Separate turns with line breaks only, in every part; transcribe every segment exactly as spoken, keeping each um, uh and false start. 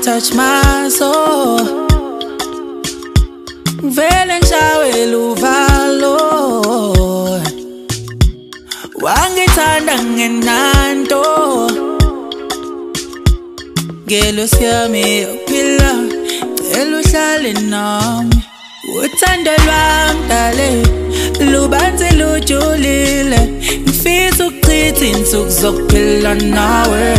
touch my soul. Vele ngishawe uvalo wangithanda ngenanto ngelo siyami uphila eluhlale nami uthando lwami dale lubanzi lujulile ngifisa ukuchitha insuku zokuphila nawe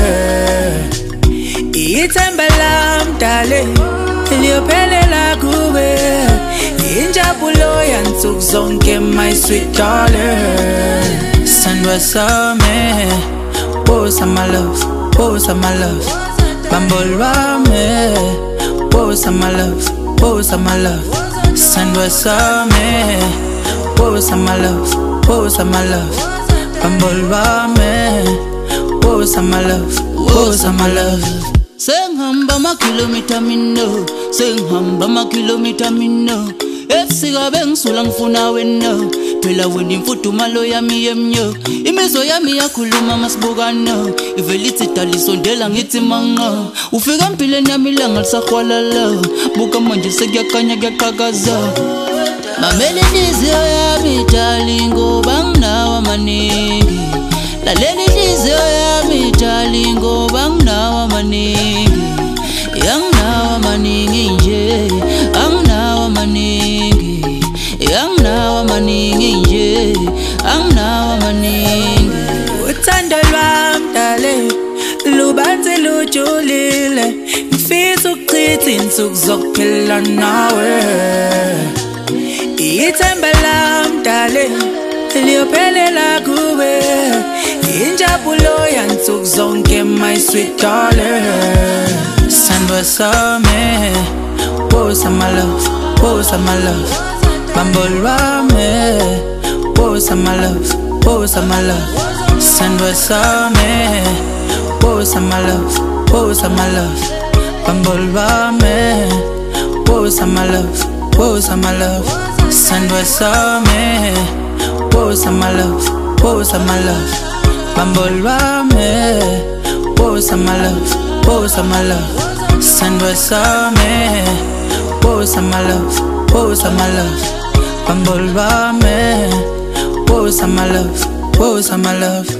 ithemba lami dale liyophelela kuwe injabulo yansuku zonke my sweet darling sandwa sami wosa my love wosa my love bambol wami wosa my love wosa my love sandwa sami wosa my love wosa my love bambol wami wosa my love wosa my love
Senghamba ma kilometer minno Senghamba ma kilometer minno Efsika bengisula ngifuna wena phela wena imfuduma lo yami yemnyo imizwa yami yakhuluma masibukana ivelithi dalisondela ngithi manga ufika empilweni yami langa lisahwalala buka manje sekuyakanya kuyaqhakaza mamele inhliziyo yami darling ngoba nginawo amaningi lalela inhliziyo yami darling ngoba nginawo amaningi yanginawo amaningi nje anginawo amaningi yanginawo amaningi nje anginawo amaningi
uthando lwami dale lubanzi lujulile ngifisa ukuchitha insuku zokuphila nawe ithemba lami dale liyophelela kuwe injabulo yansuku zonke my sweet darling sandwa sami wosa my love wosa my love bambol wami wosa my love wosa my love sandwa sami wosa my love wosa my love bambol wami wosa my love wosa my love sandwa sami wosa my love wosa my love bambol wami wosa my love wosa my love sandwa sami wosa my love wosa my love bambol wami wosa my love wosa my love